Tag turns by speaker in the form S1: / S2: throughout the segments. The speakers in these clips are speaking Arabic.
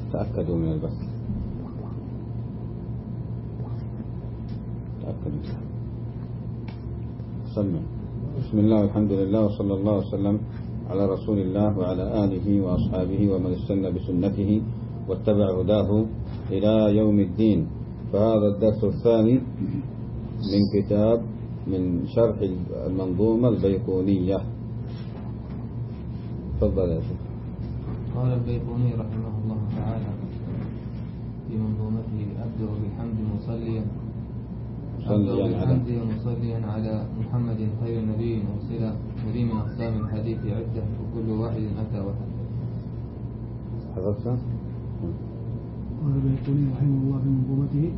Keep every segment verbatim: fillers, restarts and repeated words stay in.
S1: تأكدوا من البث، تأكدوا. سمع. بسم الله والحمد لله وصلى الله وسلم على رسول الله وعلى آله وأصحابه ومن استنى بسنته واتبع هداه إلى يوم الدين. فهذا الدرس الثاني من كتاب من شرح المنظومة البيقونية. تفضل يا شيخ.
S2: قال البيقوني رحمه الله تعالى في منظومته: أبدأ بالحمد مصليا أبدأ بالحمد مصليا على محمد خير نبي مرسلا، وذي من أقسام الحديث عدة وكل واحد أتى وحده.
S1: حفظتها؟
S3: قال البيقوني رحمه الله في منظومته: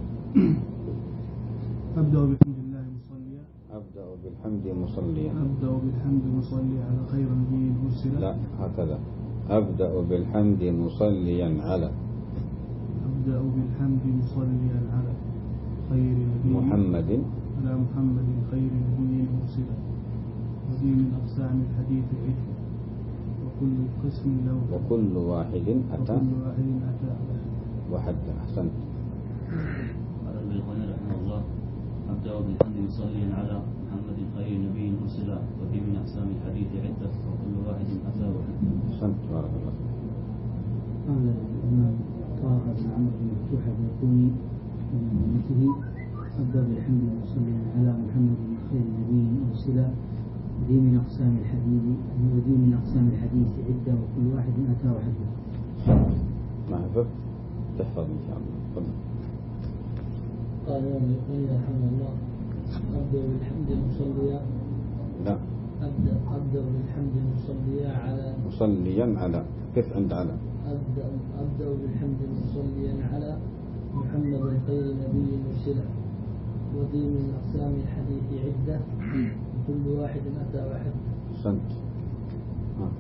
S3: أبدأ بالحمد لله مصليا
S1: أبدأ بالحمد مصليا
S3: أبدأ بالحمد مصليا على خير نبي مرسلا.
S1: لا، هكذا: أبدأ بالحمد مصليا على
S3: أبدأ بالحمد مصليا على خير نبي
S1: محمد
S3: على محمد خير نبي مرسلا، وذي من أقسام الحديث عدة وكل قسم له
S1: وكل واحد أتى
S3: وكل واحد أتى
S1: وحد. أحسنت.
S4: قال البيقوني رحمه الله: أبدأ بالحمد مصليا على محمد خير نبي مرسلا، وفي من أقسام الحديث عدة وكل واحد أتى وحده.
S1: أحسنت، بارك الله فيك.
S5: قال الإمام طه بن عمرو بن مفتوح البيقوني من منظومته: أبدأ بالحمد مصليا على محمد خير نبي مرسلا، وذي من أقسام الحديث وذي من أقسام الحديث عدة وكل واحد أتى وحده.
S1: ما حفظت تحفظ إن شاء الله. تفضل.
S5: قال البيقوني رحمه الله: أبدأ بالحمد مصليا
S1: لا،
S5: أبدأ أبدأ بالحمد مصليا على
S1: مصليا على. كيف عند على؟
S5: أبدأ أبدأ بالحمد مصليا على محمد خير نبي مرسلا، وذي من أقسام الحديث عدة وكل واحد أتى وحده.
S1: أحسنت. آه.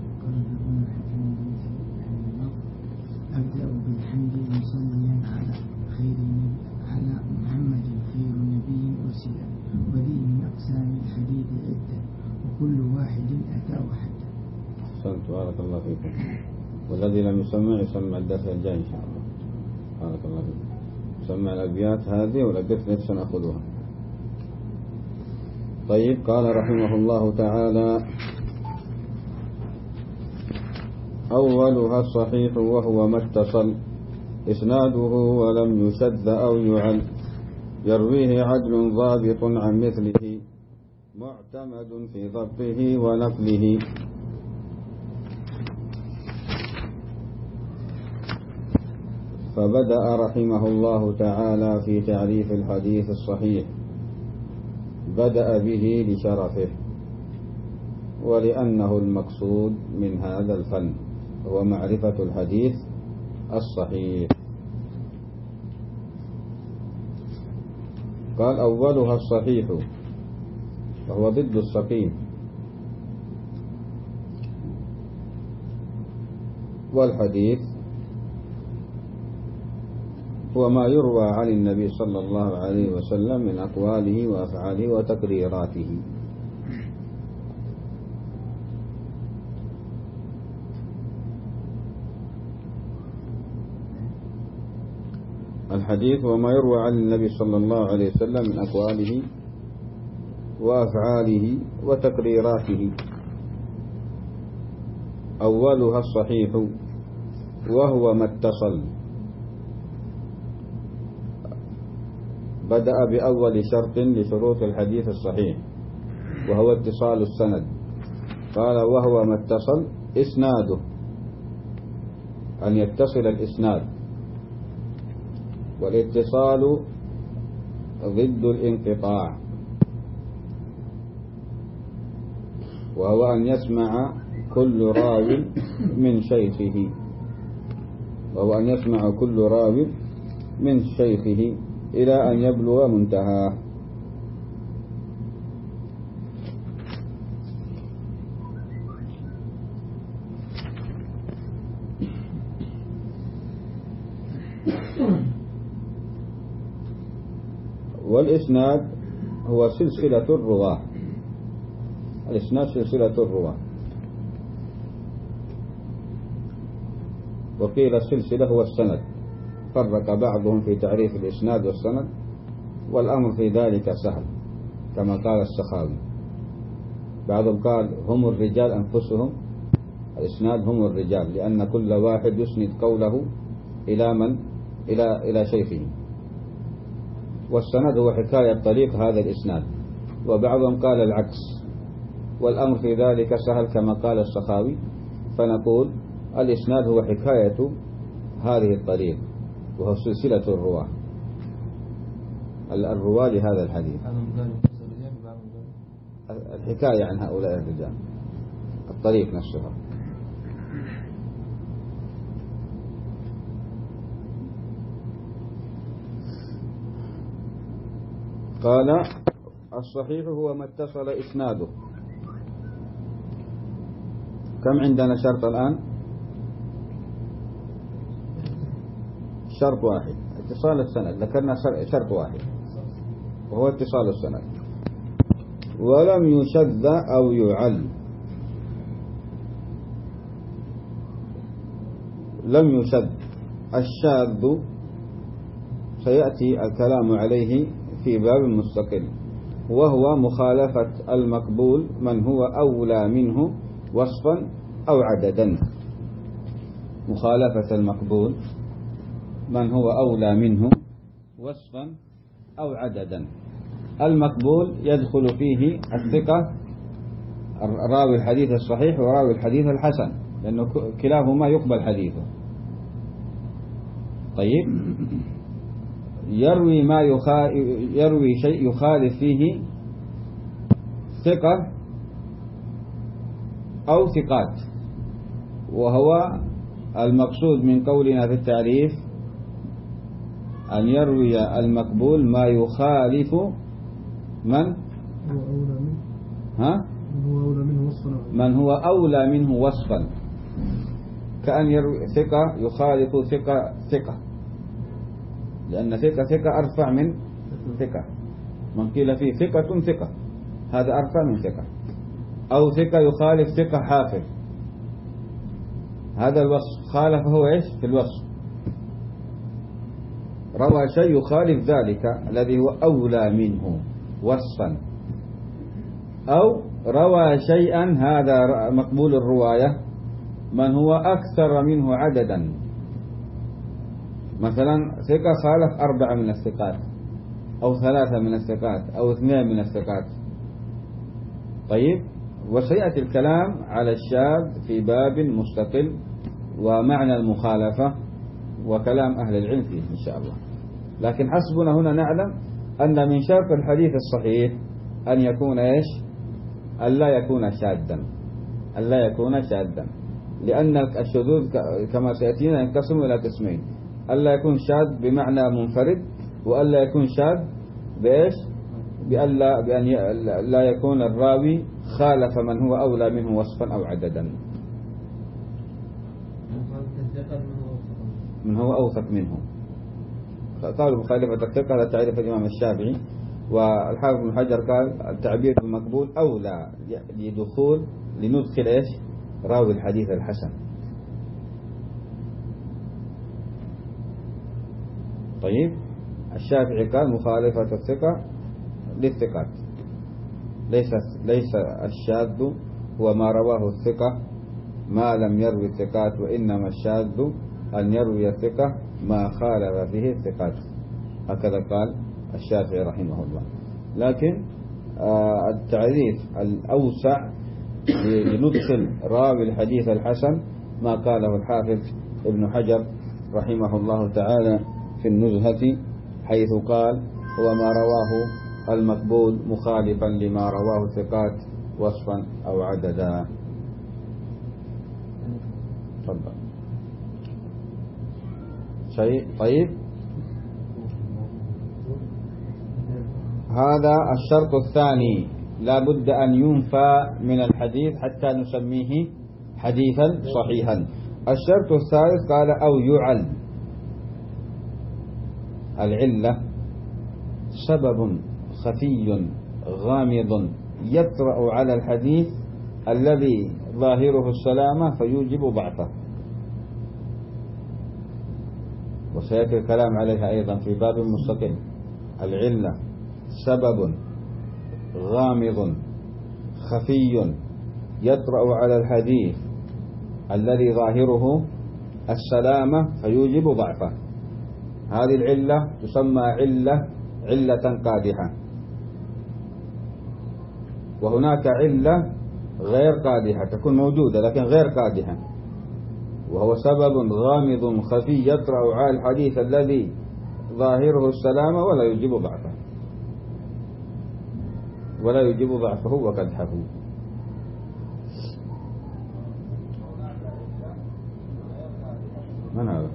S6: أبدأ بالحمد مصليا على خير نبي على محمد خير نبي أرسل، وذي من أقسام الحديث عدة وكل واحد أتى وحده.
S1: أحسنت، بارك الله فيكم. والذي لم يسمع يسمع الدرس الجاي إن شاء الله. بارك الله فيكم. سمع الأبيات هذه والأبيات التي سنأخذها. طيب. قال رحمه الله تعالى: أولها الصحيح وهو ما اتصل إسناده ولم يشذ أو يعل، يرويه عدل ضابط عن مثله معتمد في ضبطه ونقله. فبدأ رحمه الله تعالى في تعريف الحديث الصحيح، بدأ به لشرفه ولأنه المقصود من هذا الفن هو معرفة الحديث الصحيح. قال: أولها الصحيح وهو ضد السقيم، والحديث هو ما يروى عن النبي صلى الله عليه وسلم من أقواله وأفعاله وتقريراته. الحديث هو ما يروى عن النبي صلى الله عليه وسلم من أقواله وأفعاله وتقريراته. أولها الصحيح وهو ما اتصل. بدأ بأول شرط لشروط الحديث الصحيح وهو اتصال السند. قال: وهو ما اتصل إسناده، أن يتصل الإسناد، والاتصال ضد الانقطاع، وهو أن يسمع كل راو من شيخه وهو أن يسمع كل راو من شيخه إلى أن يبلغ منتهاه. والإسناد هو سلسلة الرواة. الإسناد سلسلة الرواة. وقيل السلسلة هو السند. فرق بعضهم في تعريف الإسناد والسند، والأمر في ذلك سهل كما قال السخاوي. بعضهم قال هم الرجال أنفسهم، الإسناد هم الرجال، لأن كل واحد يسند قوله إلى من إلى إلى شيخه، والسند هو حكاية طريق هذا الإسناد. وبعضهم قال العكس، والأمر في ذلك سهل كما قال السخاوي. فنقول الإسناد هو حكاية هذه الطريق، وهو سلسلة الرواة الرواة لهذا الحديث، الحكاية عن هؤلاء الرجال، الطريق نفسها. قال الصحيح هو ما اتصل إسناده. كم عندنا شرط الآن؟ شرط واحد، اتصال السند. ذكرنا شرط واحد وهو اتصال السند. ولم يشذ أو يعل. لم يشذ، الشاذ سيأتي الكلام عليه في باب مستقل، وهو مخالفة المقبول من هو أولى منه وصفا أو عددا. مخالفة المقبول من هو أولى منه وصفا أو عددا. المقبول يدخل فيه الثقة، راوي الحديث الصحيح وراوي الحديث الحسن، لأنه كلاهما يقبل حديثه. طيب، يروي ما يخا... يروي شيء يخالف فيه ثقة أو ثقات، وهو المقصود من قولنا في التعريف أن يروي المقبول ما يخالف من
S3: هو أولى منه
S1: ها
S3: من هو أولى منه وصفا
S1: من هو أولى منه وصفا، كأن يروي ثقة يخالف ثقة ثقة، لأن ثقة ثقة أرفع من ثقة. من قيل فيه ثقة ثقة، هذا أرفع من ثقة. أو ثقة يخالف ثقة حافظ، هذا الوصف خالف هو إيش في الوصف، روى شيء يخالف ذلك الذي هو أولى منه وصفا. أو روى شيئا هذا مقبول الرواية من هو أكثر منه عددا، مثلا ثقة خالف أربعة من الثقات أو ثلاثة من الثقات أو اثنين من الثقات. طيب، وسيأتي الكلام على الشاذ في باب مستقل ومعنى المخالفة وكلام أهل العلم فيه إن شاء الله. لكن حسبنا هنا نعلم أن من شرط الحديث الصحيح أن يكون إيش؟ أن لا يكون شاذا، أن لا يكون شاذا، لأن الشذوذ كما سيأتينا ينقسم إلى قسمين: ألا يكون شاذ بمعنى منفرد، وألا يكون شاذ بإيش؟ بألا بأن لا يكون الراوي خالف من هو أولى منه وصفا أو عددا، من هو أوثق منه. قالوا مخالفة الثقة لا تعرف الإمام الشافعي، والحافظ بن حجر قال التعبير بالمقبول أولى لدخول لندخل إيش؟ راوي الحديث الحسن. طيب، الشافعي قال مخالفة الثقة للثقات، ليس ليس الشاذ هو ما رواه الثقة ما لم يروي الثقات، وإنما الشاذ أن يروي الثقة ما خالف فيه الثقات، هكذا قال الشافعي رحمه الله. لكن آه التعريف الأوسع لندخل راوي الحديث الحسن ما قاله الحافظ ابن حجر رحمه الله تعالى في النزهة، حيث قال هو ما رواه المقبول مخالفا لما رواه الثقات وصفا أو عددا. تفضل. شيء طيب، هذا الشرط الثاني، لا بد أن ينفى من الحديث حتى نسميه حديثا صحيحا. الشرط الثالث قال أو يعل. العلة سبب خفي غامض يطرأ على الحديث الذي ظاهره السلامة فيوجب ضعفه. وسيأتي الكلام عليها أيضا في باب مستقل. العلة سبب غامض خفي يطرأ على الحديث الذي ظاهره السلامة فيوجب ضعفه. هذه العلة تسمى علة علة قادحة. وهناك علة غير قادحة تكون موجودة لكن غير قادحة، وهو سبب غامض خفي يطرأ على الحديث الذي ظاهره السلامة ولا يوجب ضعفه ولا يوجب ضعفه وقدحه. من هذا؟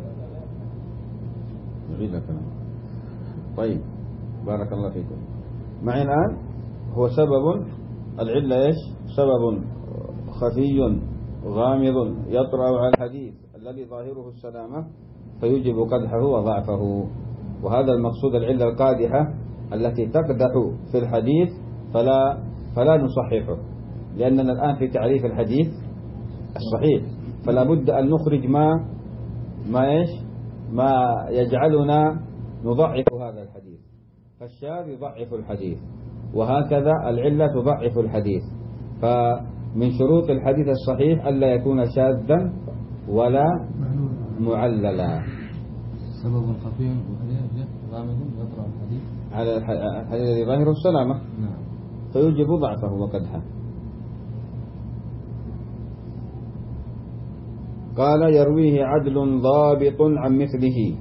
S1: نعيد لك أنا. طيب بارك الله فيكم. معي الآن هو سبب العلة إيش؟ سبب خفي غامض يطرأ على الحديث الذي ظاهره السلامة فيوجب قدحه وضعفه. وهذا المقصود العلة القادحة التي تقدح في الحديث فلا فلا نصححه، لأننا الآن في تعريف الحديث الصحيح، فلا بد أن نخرج ما ما إيش ما يجعلنا نضعف هذا الحديث. فالشاذ يضعف الحديث، وهكذا العلة تضعف الحديث. فمن شروط الحديث الصحيح ألا يكون شاذا ولا معللا.
S2: سبب خفي غامض يطرأ الحديث
S1: على الحديث الذي ظاهره السلامة
S2: نعم
S1: فيوجب ضعفه وقدحه. قال يرويه عدل ضابط عن مثله.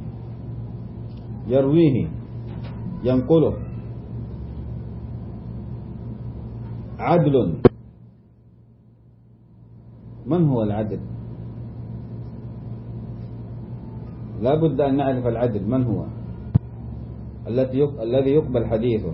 S1: يرويه ينقله عدل. من هو العدل؟ لا بد أن نعرف العدل من هو الذي يقبل حديثه.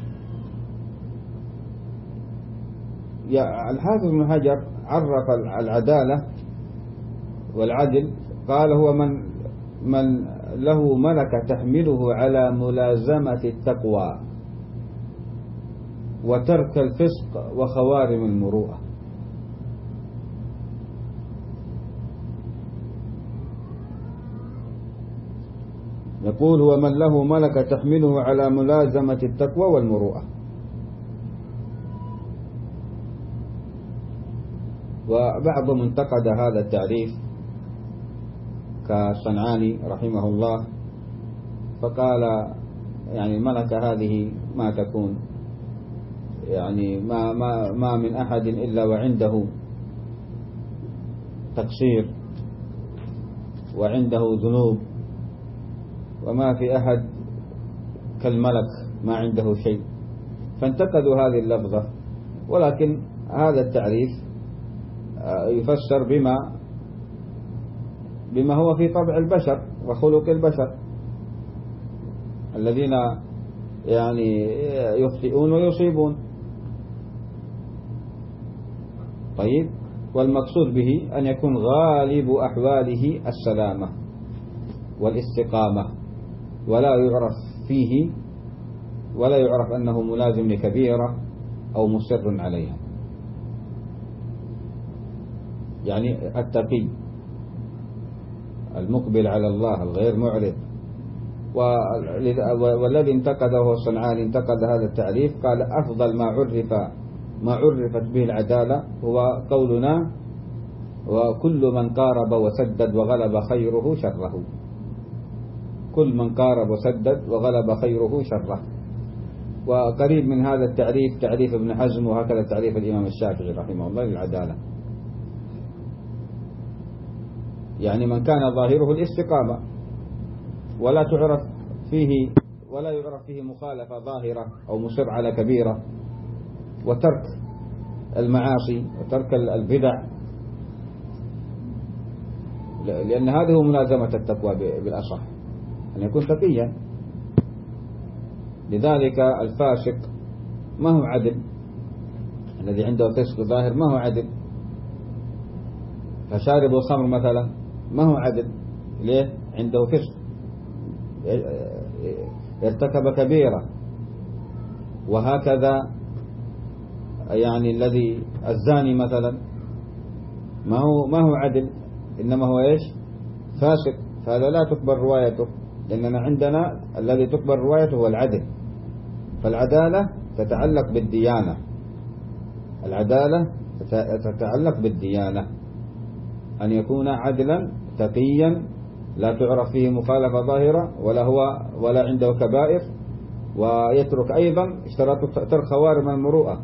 S1: الحافظ ابن حجر عرف العدالة والعدل، قال هو من من له ملكة تحمله على ملازمة التقوى وترك الفسق وخوارم المروءة. يقول هو من له ملكة تحمله على ملازمة التقوى والمروءة. وبعضهم انتقد هذا التعريف كالصنعاني رحمه الله، فقال يعني الملكة هذه ما تكون يعني ما ما ما من أحد إلا وعنده تقصير وعنده ذنوب، وما في أحد كالملك ما عنده شيء. فانتقدوا هذه اللفظة، ولكن هذا التعريف يفسر بما بما هو في طبع البشر وخلق البشر الذين يعني يخطئون ويصيبون. طيب، والمقصود به أن يكون غالب أحواله السلامة والاستقامة، ولا يعرف فيه ولا يعرف أنه ملازم لكبيرة أو مصر عليها. يعني التقي المقبل على الله الغير معرض. والذي انتقده هو الصنعاني انتقد هذا التعريف، قال أفضل ما عرف ما عرفت به العدالة هو قولنا وكل من قارب وسدد وغلب خيره شره. كل من قارب وسدد وغلب خيره شره. وقريب من هذا التعريف تعريف ابن حزم، وهكذا تعريف الإمام الشافعي رحمه الله للعدالة. يعني من كان ظاهره الاستقامة ولا تعرف فيه ولا يعرف فيه مخالفة ظاهرة أو مصر على كبيرة، وترك المعاصي وترك البدع، لأن هذه ملازمة التقوى بالأصح أن يكون تقيا. لذلك الفاسق ما هو عدل، الذي عنده فسق ظاهر ما هو عدل. فشارب الخمر مثلا ما هو عدل، ليه؟ عنده فسق، ارتكب كبيرة. وهكذا يعني الذي الزاني مثلا ما هو ما هو عدل، إنما هو إيش؟ فاسق. فهذا لا تقبل روايته، لأننا عندنا الذي تقبل روايته هو العدل. فالعدالة تتعلق بالديانة، العدالة تتعلق بالديانة، أن يكون عدلا تقيا لا تعرف فيه مخالفة ظاهرة ولا هو ولا عنده كبائر، ويترك أيضا اشتراط ترك خوارم المروءة.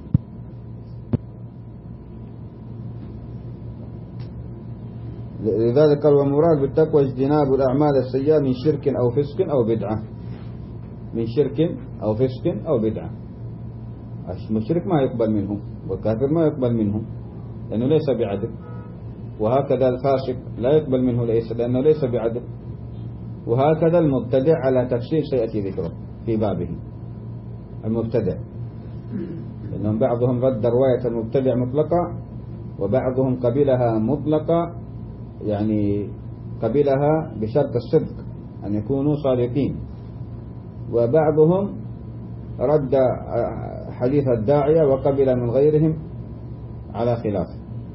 S1: لذلك قال ومراد بالتقوى اجتناب الأعمال السيئة من شرك أو فسق أو بدعة، من شرك أو فسق أو بدعة. المشرك ما يقبل منه والكافر ما يقبل منه لأنه ليس بعدل، وهكذا الفاسق لا يقبل منه ليس لأنه ليس بعدل، وهكذا المبتدع على تفسير سيأتي ذكره في بابه. المبتدع لأنهم بعضهم رد رواية المبتدع مطلقة، وبعضهم قبلها مطلقة، يعني قبلها بشرط الصدق أن يكونوا صادقين، وبعضهم رد حديث الداعية وقبل من غيرهم على خلاف،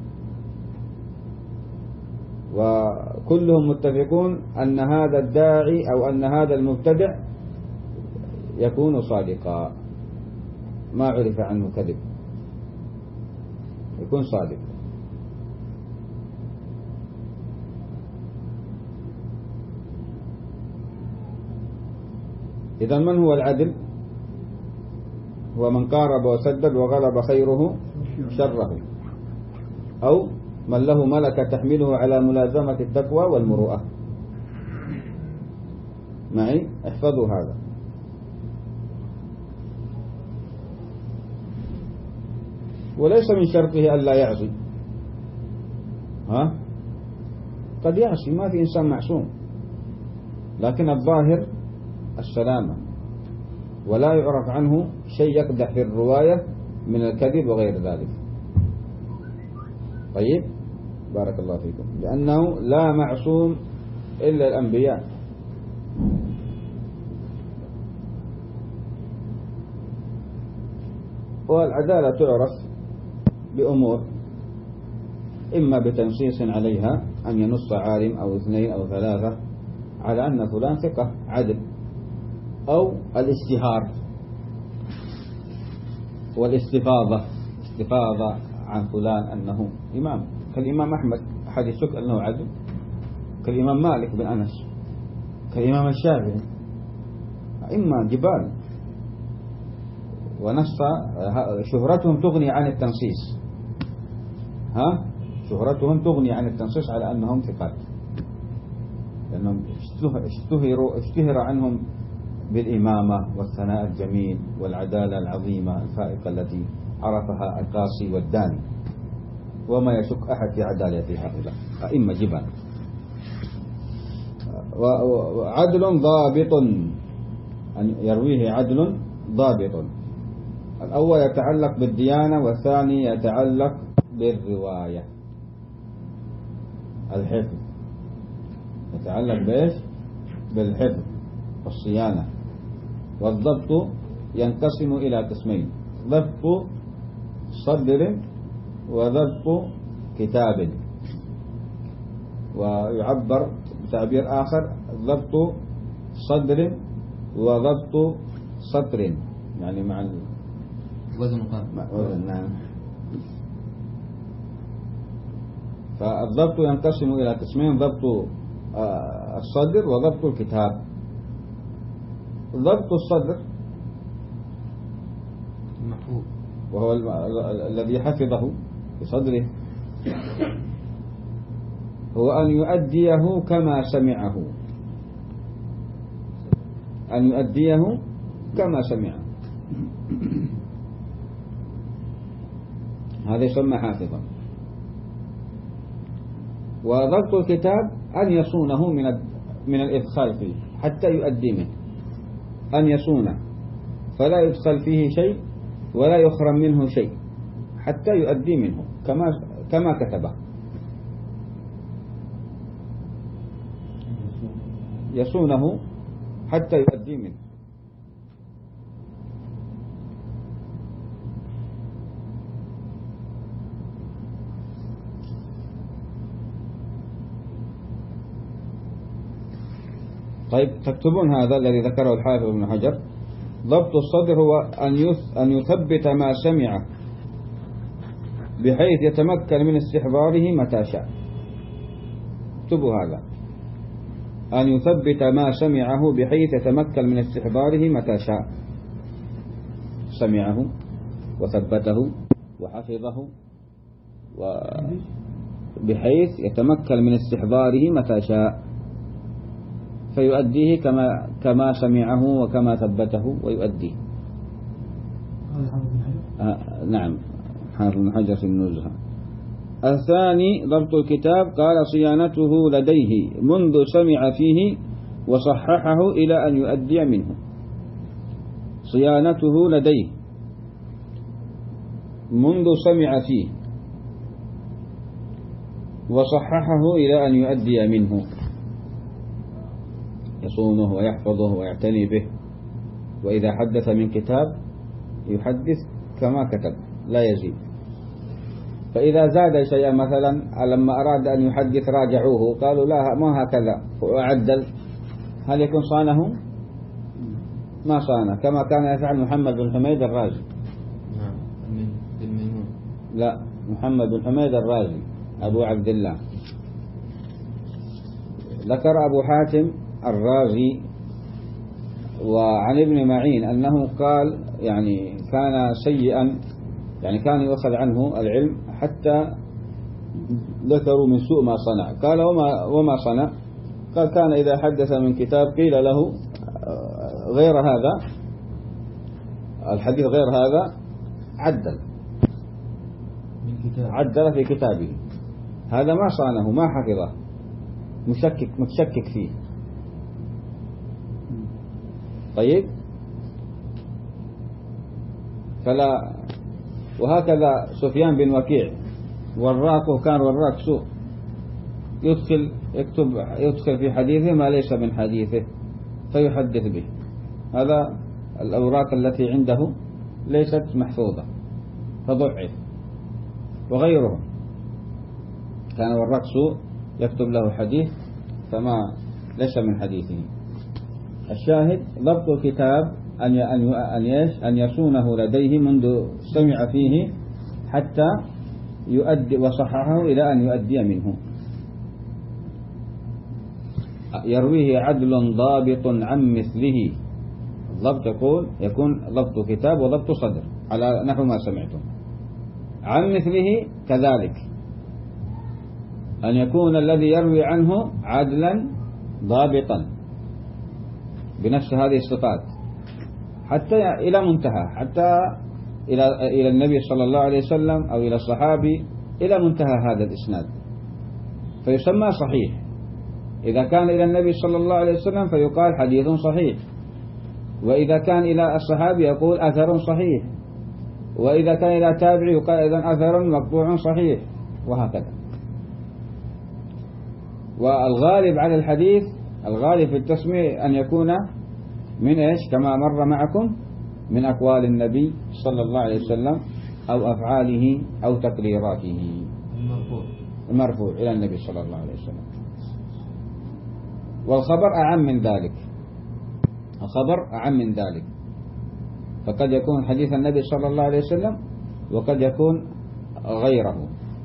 S1: وكلهم متفقون أن هذا الداعي أو أن هذا المبتدع يكون صادقا، ما عرف عنه كذب، يكون صادق. إذا من هو العدل؟ هو من قارب وسدد وغلب خيره شره، أو من له ملكة تحمله على ملازمة التقوى والمروءة. معي؟ احفظوا هذا. وليس من شرطه ألا يعصي، ها؟ قد يعصي، ما في إنسان معصوم، لكن الظاهر السلامة، ولا يعرف عنه شيء يقدح في الرواية من الكذب وغير ذلك. طيب، بارك الله فيكم. لأنه لا معصوم إلا الأنبياء. والعدالة تعرف بأمور، إما بتنصيص عليها أن ينص عالم أو اثنين أو ثلاثة على أن فلان ثقة عدل، أو الاستهار والاستفاضة، استفاضة عن فلان أنه إمام، كالإمام أحمد أحد يشك أنه عدل، كالإمام مالك بن أنس، كالإمام الشافعي، إما جبال. ونص شهرتهم تغني عن التنصيص، ها شهرتهم تغني عن التنصيص على أنهم ثقات، لأنهم اشتهروا اشتهر عنهم بالإمامة والثناء الجميل والعدالة العظيمة الفائقة التي عرفها القاصي والداني، وما يشك أحد في عدالة هؤلاء أئمة جبال. وعدل ضابط، أن يرويه عدل ضابط. الأول يتعلق بالديانة، والثاني يتعلق بالرواية، الحفظ، يتعلق بإيش؟ بالحفظ والصيانة. والضبط ينقسم إلى قسمين: ضبط صدر وضبط كتاب، ويعبر بتعبير آخر ضبط صدر وضبط سطر، يعني مع
S2: وزن قام.
S1: نعم. فالضبط ينقسم إلى قسمين: ضبط الصدر وضبط الكتاب. ضبط الصدر
S2: المحفوظ،
S1: وهو الذي حفظه بصدره، هو أن يؤديه كما سمعه، أن يؤديه كما سمعه، هذا يسمى حافظا. وضبط الكتاب أن يصونه من من الإدخال فيه حتى يؤدي منه، أن يصونه فلا يدخل فيه شيء ولا يخرم منه شيء حتى يؤدي منه كما كما كتبه. يصونه حتى يؤدي منه. طيب تكتبون هذا الذي ذكره الحافظ ابن حجر. ضبط الصدر هو أن يثبت ما سمعه بحيث يتمكن من استحضاره متى شاء. اكتبوا هذا، أن يثبت ما سمعه بحيث يتمكن من استحضاره متى شاء. سمعه وثبته وحفظه بحيث يتمكن من استحضاره متى شاء، فيؤديه كما كما سمعه وكما ثبته ويؤديه. آه نعم، حافظ ابن حجر في النزهة. الثاني ضبط الكتاب، قال صيانته لديه منذ سمع فيه وصححه إلى أن يؤدي منه. صيانته لديه منذ سمع فيه وصححه إلى أن يؤدي منه، يصونه ويحفظه ويعتني به. وإذا حدث من كتاب يحدث كما كتب لا يزيد. فإذا زاد شيئا مثلا لما أراد أن يحدث راجعوه قالوا لا ما هكذا وعدل، هل يكون صانه؟ ما صانه، كما كان يفعل محمد بن حميد الرازي. لا، محمد بن حميد الرازي أبو عبد الله. ذكر أبو حاتم الرازي وعن ابن معين أنه قال يعني كان سيئا، يعني كان يؤخذ عنه العلم حتى ذكروا من سوء ما صنع. قال وما, وما صنع؟ قال كان إذا حدث من كتاب قيل له غير هذا الحديث غير هذا عدل عدل في كتابه. هذا ما صانه ما حفظه، مشكك متشكك فيه. طيب، فلا. وهكذا سفيان بن وكيع وراقه كان وراق سوء، يدخل يكتب يدخل في حديثه ما ليس من حديثه فيحدث به. هذا الأوراق التي عنده ليست محفوظة فضعف. وغيره كان وراق سوء يكتب له حديث فما ليس من حديثه. الشاهد ضبط الكتاب أن أن أن أن يصونه لديه منذ سمع فيه حتى يؤدي وصححه إلى أن يؤدي منه. يرويه عدل ضابط عن مثله. الضبط يقول يكون ضبط كتاب وضبط صدر على نحو ما سمعتم. عن مثله كذلك أن يكون الذي يروي عنه عدلا ضابطا بنفس هذه الصفات حتى إلى منتهى، حتى إلى إلى النبي صلى الله عليه وسلم أو إلى الصحابي إلى منتهى هذا الإسناد فيسمى صحيح. إذا كان إلى النبي صلى الله عليه وسلم فيقال حديث صحيح، وإذا كان إلى الصحابي يقول أثر صحيح، وإذا كان إلى تابعي يقال إذن أثر مقطوع صحيح، وهكذا. والغالب على الحديث الغالب في التسمية أن يكون من إيش كما مر معكم من أقوال النبي صلى الله عليه وسلم أو أفعاله أو تقريراته المرفوع المرفوع إلى النبي صلى الله عليه وسلم. والخبر أعم من ذلك، الخبر أعم من ذلك، فقد يكون حديث النبي صلى الله عليه وسلم وقد يكون غيره.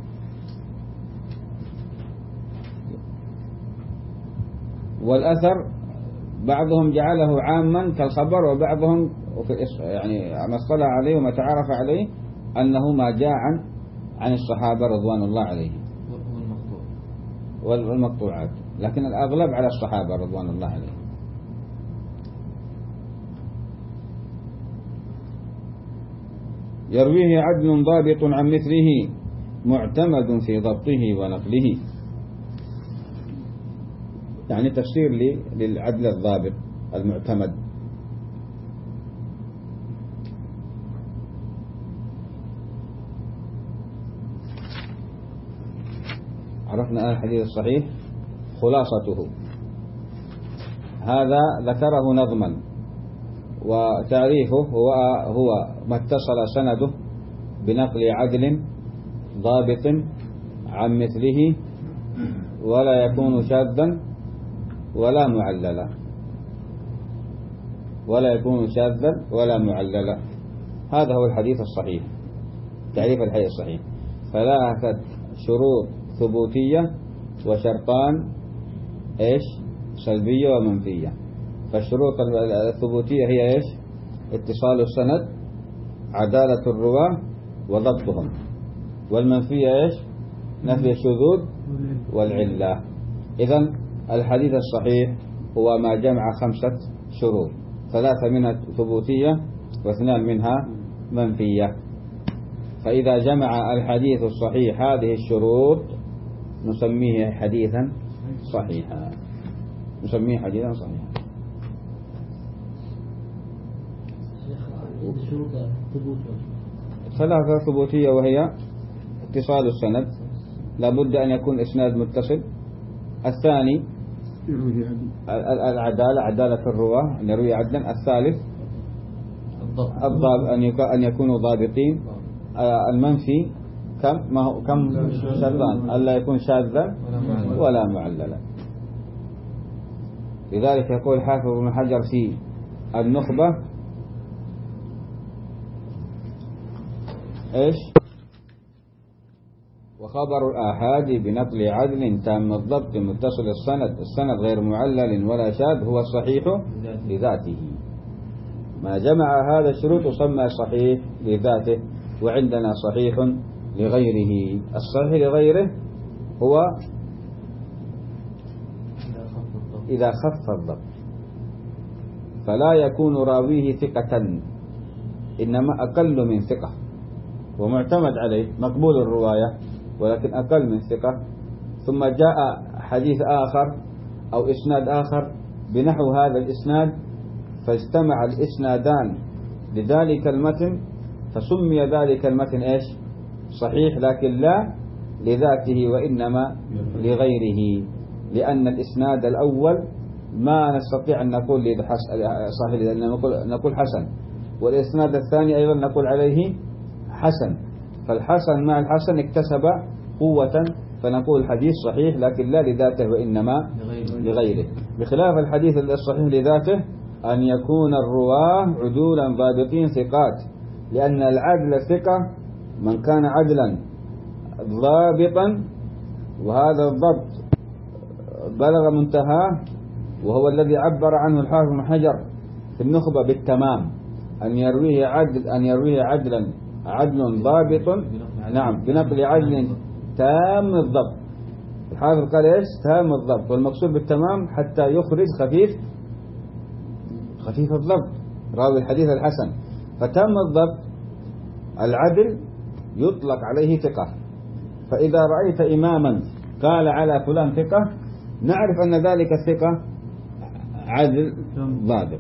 S1: والأثر بعضهم جعله عاما كالخبر، وبعضهم يعني ما اصطلح عليه وما تعرف عليه أنه ما جاء عن عن الصحابة رضوان الله عليهم والمقطوعات، لكن الأغلب على الصحابة رضوان الله عليهم. يرويه عدل ضابط عن مثله معتمد في ضبطه ونقله. يعني تفسير للعدل الضابط المعتمد. عرفنا الحديث الصحيح خلاصته. هذا ذكره نظما، وتعريفه هو هو ما اتصل سنده بنقل عدل ضابط عن مثله ولا يكون شاذا ولا معللا. ولا يكون شاذا ولا معللا. هذا هو الحديث الصحيح، تعريف الحديث الصحيح. ثلاثة شروط ثبوتية وشرطان إيش؟ سلبية ومنفية. فالشروط الثبوتية هي إيش؟ اتصال السند، عدالة الرواة وضبطهم. والمنفية إيش؟ نفي الشذوذ والعلة. إذن الحديث الصحيح هو ما جمع خمسة شروط، ثلاثة منها ثبوتية واثنان منها منفية. فإذا جمع الحديث الصحيح هذه الشروط نسميه حديثا صحيحا، نسميه حديثا صحيحا. ثلاثة ثبوتية وهي اتصال السند، لابد أن يكون إسناد متصل. الثاني العدالة، عدالة الرواة أن يروي عدلا. الثالث الضابط أن يكونوا ضابطين. المنفي كم ما هو كم شرطان، ألا يكون شاذا ولا معللا. لذلك يقول حافظ ابن حجر في النخبة إيش؟ وخبر الآحاد بنقل عدل تام الضبط متصل السند، السند غير معلل ولا شاذ، هو الصحيح لذاته. ما جمع هذا الشروط يسمى صحيح لذاته. وعندنا صحيح لغيره. الصحيح لغيره هو إذا خف الضبط، فلا يكون راويه ثقة، إنما أقل من ثقة ومعتمد عليه مقبول الرواية، ولكن أقل من ثقة. ثم جاء حديث آخر أو إسناد آخر بنحو هذا الإسناد، فاجتمع الإسنادان لذلك المتن، فسمي ذلك المتن إيش؟ صحيح، لكن لا لذاته وإنما لغيره. لأن الإسناد الأول ما نستطيع أن نقول صحيح، لأن نقول حسن، والإسناد الثاني أيضا نقول عليه حسن. فالحسن مع الحسن اكتسب قوة، فنقول الحديث صحيح لكن لا لذاته وإنما لغيره. بخلاف الحديث الصحيح لذاته أن يكون الرواه عدولا ضابطين ثقات، لأن العدل الثقة من كان عدلا ضابطا، وهذا الضبط بلغ منتهاه، وهو الذي عبر عنه الحافظ بن حجر في النخبة بالتمام، أن يرويه عدل أن يرويه عدلا عدل ضابط، نعم، بنقل عدل تام الضبط. الحافظ قال ايش؟ تام الضبط، والمقصود بالتمام حتى يخرج خفيف خفيف الضبط راوي الحديث الحسن. فتم الضبط العدل يطلق عليه ثقة. فإذا رأيت إماما قال على فلان ثقة، نعرف أن ذلك الثقة عدل ضابط.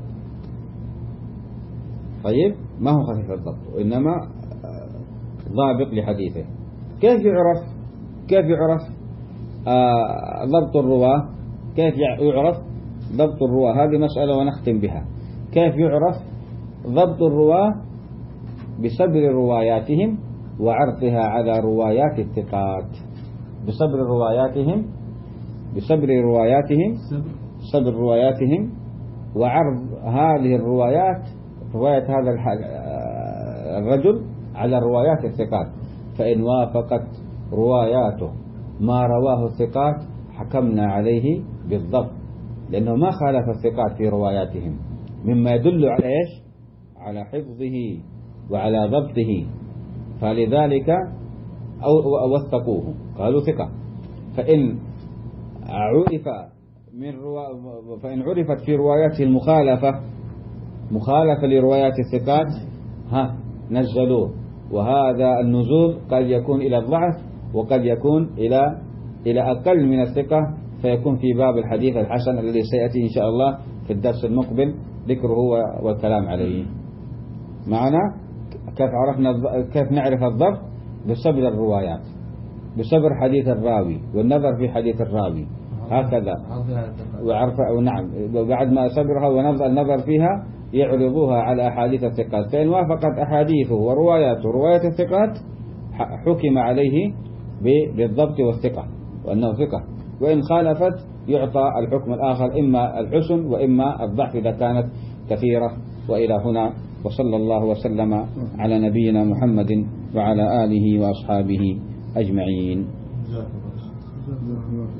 S1: طيب، ما هو خفيف الضبط، وإنما ضابط لحديثه. كيف يعرف كيف يعرف آه ضبط الرواة؟ كيف يعرف ضبط الرواة؟ هذه مسألة ونختم بها. كيف يعرف ضبط الرواة؟ بصبر رواياتهم وعرضها على روايات الثقات. بصبر رواياتهم بصبر رواياتهم صبر رواياتهم وعرض هذه الروايات، رواية هذا الرجل على روايات الثقات. فإن وافقت رواياته ما رواه الثقات حكمنا عليه بالضبط، لأنه ما خالف الثقات في رواياتهم، مما يدل على إيش؟ على حفظه وعلى ضبطه. فلذلك أو وثقوه قالوا ثقة. فإن عرف من روا... فإن عرفت في رواياته المخالفة مخالفة لروايات الثقات ها نزلوه. وهذا النزول قد يكون إلى الضعف وقد يكون إلى إلى أقل من الثقة، فيكون في باب الحديث الحسن الذي سيأتي إن شاء الله في الدرس المقبل ذكره والكلام عليه. معنا كيف عرفنا كيف نعرف الضبط؟ بصبر الروايات، بصبر حديث الراوي والنظر في حديث الراوي، هكذا. وعرف ونعم بعد ما صبرها والنظر فيها يعرضوها على أحاديث الثقات. فإن وافقت أحاديثه ورواياته رواية الثقات حكم عليه بالضبط والثقة وأنه ثقة. وإن خالفت يعطى الحكم الآخر، إما الحسن وإما الضعف إذا كانت كثيرة. وإلى هنا، وصلى الله وسلم على نبينا محمد وعلى آله وأصحابه أجمعين.